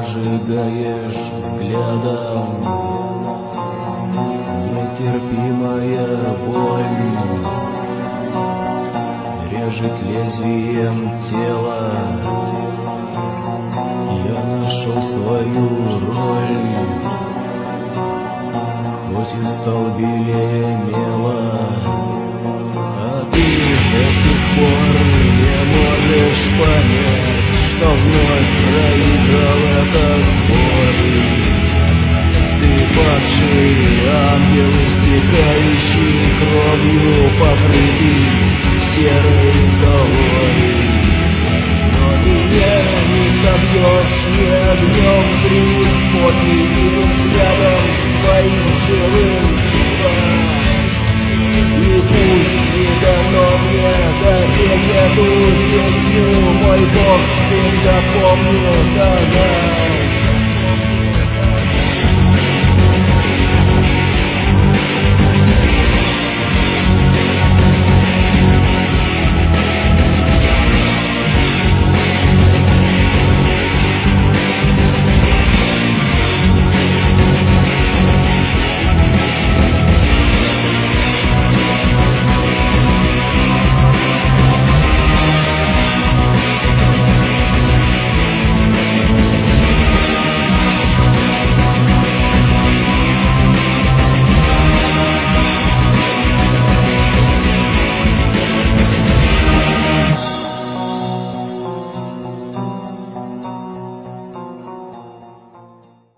прожигаешь взглядом нетерпимая боль, режет лезвием тело. Я нашел свою роль, хоть и стал белее мела, а ты до сих пор не можешь понять, что вновь проиграл этот бой. Ты падший ангел, истекающий кровью, покрытый серой головой. Но меня не собьешь ни огнем кривых, потным взглядом твоим живым чувством. И пусть не дано мне допеть эту песню, мой Бог всегда помнит она.